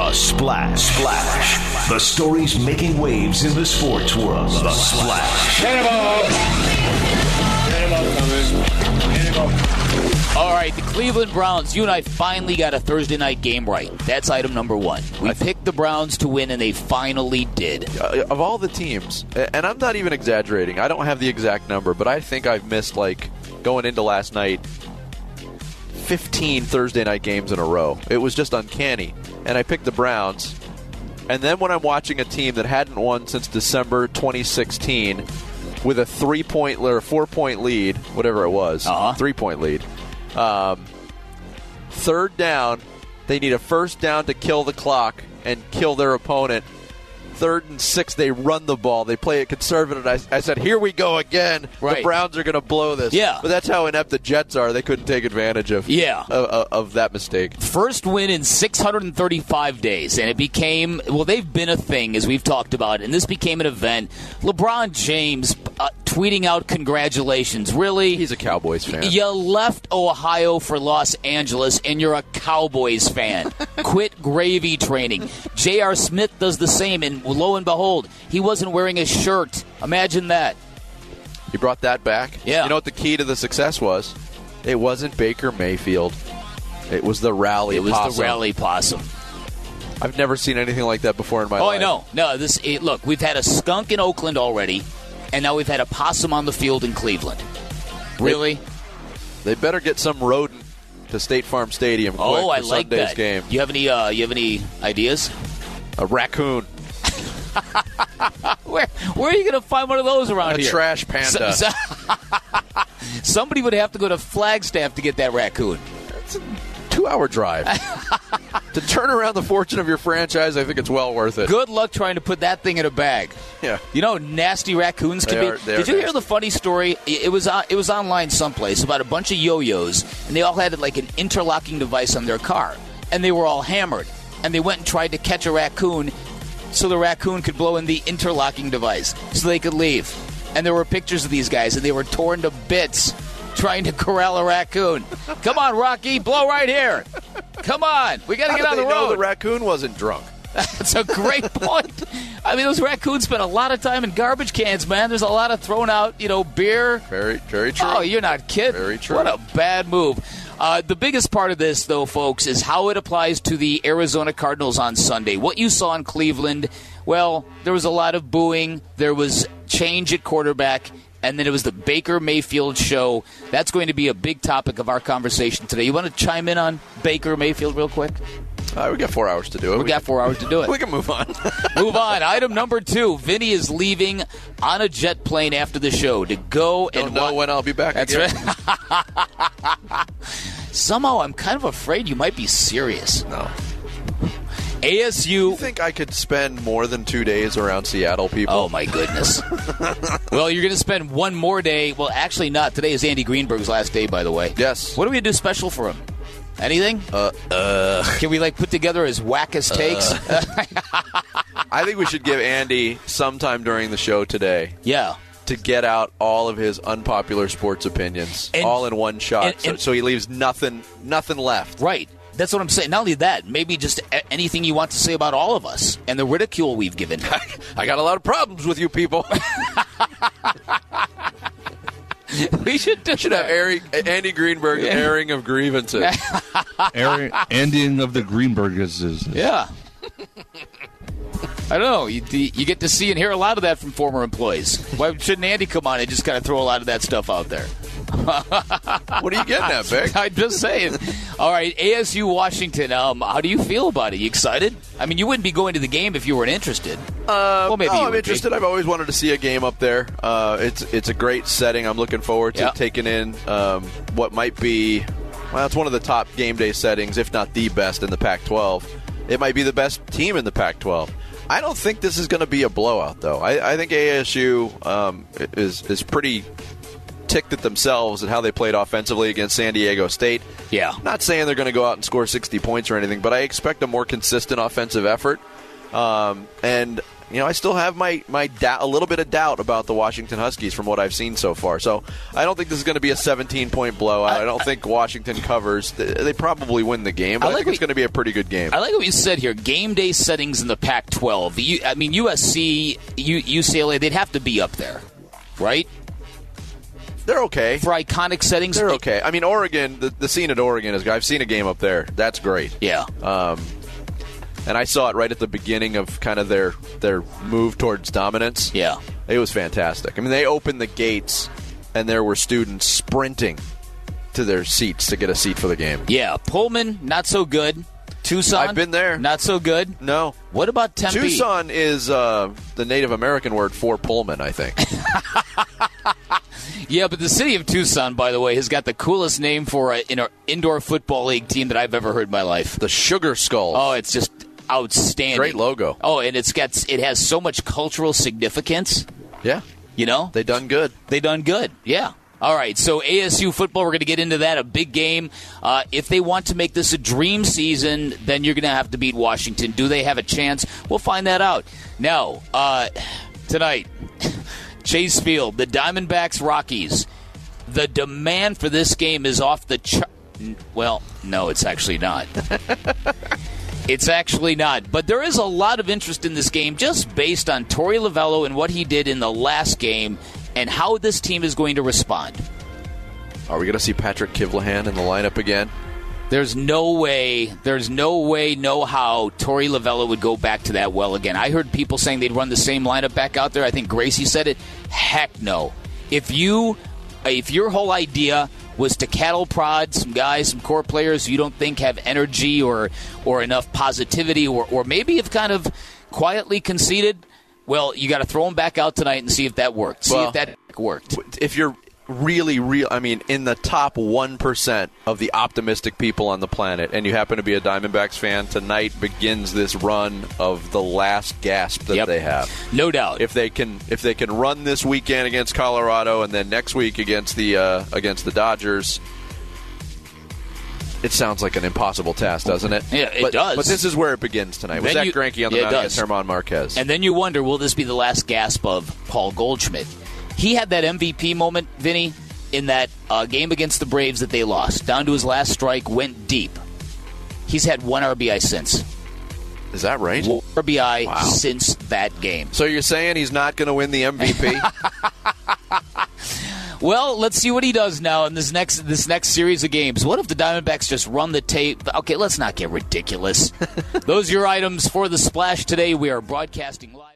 The Splash. The stories making waves in the sports world. The Splash. All right, the Cleveland Browns. You and I finally got a Thursday night game right. That's item number one. We picked the Browns to win, and they finally did. Of all the teams, and I'm not even exaggerating, I don't have the exact number, but I think I've missed, going into last night, 15 Thursday night games in a row. It was just uncanny. And I picked the Browns. And then when I'm watching a team that hadn't won since December 2016 with a 3-point or 4-point lead, whatever it was, 3-point lead, third down, they need a first down to kill the clock and kill their opponent. 3rd and 6, they run the ball. They play it conservative. I said, here we go again. Right. The Browns are going to blow this. Yeah. But that's how inept the Jets are. They couldn't take advantage of that mistake. First win in 635 days, and it became, they've been a thing, as we've talked about, and this became an event. LeBron James tweeting out congratulations. Really? He's a Cowboys fan. You left Ohio for Los Angeles, and you're a Cowboys fan. Quit gravy training. J.R. Smith does the same, and lo and behold, he wasn't wearing a shirt. Imagine that. He brought that back? Yeah. You know what the key to the success was? It wasn't Baker Mayfield. It was the rally possum. It was the rally possum. I've never seen anything like that before in my life. Oh, I know. No, look, we've had a skunk in Oakland already, and now we've had a possum on the field in Cleveland. Really? They better get some rodent to State Farm Stadium quick I for like Sunday's that. game. You have any ideas? A raccoon. Where are you going to find one of those around here? A trash panda. Somebody would have to go to Flagstaff to get that raccoon. It's a 2-hour drive. To turn around the fortune of your franchise, I think it's well worth it. Good luck trying to put that thing in a bag. Yeah. You know how nasty raccoons can be? Did you hear the funny story? It was online someplace about a bunch of yo-yos, and they all had like an interlocking device on their car, and they were all hammered. And they went and tried to catch a raccoon so the raccoon could blow in the interlocking device so they could leave. And there were pictures of these guys, and they were torn to bits trying to corral a raccoon. Come on, Rocky, blow right here. Come on, we got to get on the road. Know the raccoon wasn't drunk? That's a great point. I mean, those raccoons spend a lot of time in garbage cans, man. There's a lot of thrown out, beer. Very, very true. Oh, you're not kidding. Very true. What a bad move. The biggest part of this, though, folks, is how it applies to the Arizona Cardinals on Sunday. What you saw in Cleveland, well, there was a lot of booing. There was change at quarterback. And then it was the Baker Mayfield show. That's going to be a big topic of our conversation today. You want to chime in on Baker Mayfield real quick? We got 4 hours to do it. We got 4 hours to do it. We can move on. Move on. Item number 2. Vinny is leaving on a jet plane after the show to go Don't know when I'll be back That's again. right. Somehow I'm kind of afraid you might be serious. No. ASU. You think I could spend more than 2 days around Seattle people? Oh, my goodness. Well, you're going to spend one more day. Well, actually not. Today is Andy Greenberg's last day, by the way. Yes. What are we going to do special for him? Anything? Can we, put together his wackest takes? I think we should give Andy some time during the show today. Yeah. To get out all of his unpopular sports opinions all in one shot, so he leaves nothing left. Right. That's what I'm saying. Not only that, maybe just anything you want to say about all of us and the ridicule we've given. I got a lot of problems with you people. We should have Andy Greenberg airing of grievances. Ending of the Greenbergers. Yeah. I don't know. You get to see and hear a lot of that from former employees. Why shouldn't Andy come on and just kind of throw a lot of that stuff out there? What are you getting at, Vic? I'm just saying. All right, ASU Washington. How do you feel about it? You excited? I mean, you wouldn't be going to the game if you weren't interested. Well, maybe I'm interested. I've always wanted to see a game up there. It's a great setting. I'm looking forward to taking in what might be. Well, it's one of the top game day settings, if not the best in the Pac-12. It might be the best team in the Pac-12. I don't think this is going to be a blowout, though. I think ASU is pretty ticked at themselves and how they played offensively against San Diego State. Yeah. Not saying they're going to go out and score 60 points or anything, but I expect a more consistent offensive effort. And I still have my a little bit of doubt about the Washington Huskies from what I've seen so far. So I don't think this is going to be a 17-point blowout. I don't think Washington covers. They probably win the game, but I think it's going to be a pretty good game. I like what you said here. Game day settings in the Pac-12. USC, UCLA, they'd have to be up there, right? They're okay. For iconic settings? They're okay. I mean, Oregon, the scene at Oregon is, I've seen a game up there. That's great. Yeah. And I saw it right at the beginning of kind of their move towards dominance. Yeah. It was fantastic. I mean, they opened the gates, and there were students sprinting to their seats to get a seat for the game. Yeah. Pullman, not so good. Tucson? I've been there. Not so good? No. What about Tempe? Tucson is the Native American word for Pullman, I think. Yeah, but the city of Tucson, by the way, has got the coolest name for an indoor football league team that I've ever heard in my life. The Sugar Skulls. Oh, it's just outstanding. Great logo. Oh, and it has so much cultural significance. Yeah. They done good. They done good. Yeah. All right, so ASU football, we're going to get into that, a big game. If they want to make this a dream season, then you're going to have to beat Washington. Do they have a chance? We'll find that out. Now, tonight, Chase Field, the Diamondbacks, Rockies. The demand for this game is off the chart. Well, no, it's actually not. It's actually not. But there is a lot of interest in this game just based on Torey Lovullo and what he did in the last game and how this team is going to respond. Are we going to see Patrick Kivlahan in the lineup again? There's no way, no how Torey Lovullo would go back to that well again. I heard people saying they'd run the same lineup back out there. I think Gracie said it. Heck no. If your whole idea was to cattle prod some guys, some core players who you don't think have energy or enough positivity or maybe have kind of quietly conceded, well, you got to throw them back out tonight and see if that worked. See if that worked. If you're really, in the top 1% of the optimistic people on the planet, and you happen to be a Diamondbacks fan, tonight begins this run of the last gasp that they have. No doubt. If they can run this weekend against Colorado and then next week against the Dodgers, it sounds like an impossible task, doesn't it? Yeah, it does. But this is where it begins tonight. With Zach Greinke on the mound against German Marquez. And then you wonder, will this be the last gasp of Paul Goldschmidt? He had that MVP moment, Vinny, in that game against the Braves that they lost. Down to his last strike, went deep. He's had one RBI since. Is that right? One RBI since that game. So you're saying he's not going to win the MVP? Well, let's see what he does now in this next series of games. What if the Diamondbacks just run the tape? Okay, let's not get ridiculous. Those are your items for the Splash today. We are broadcasting live.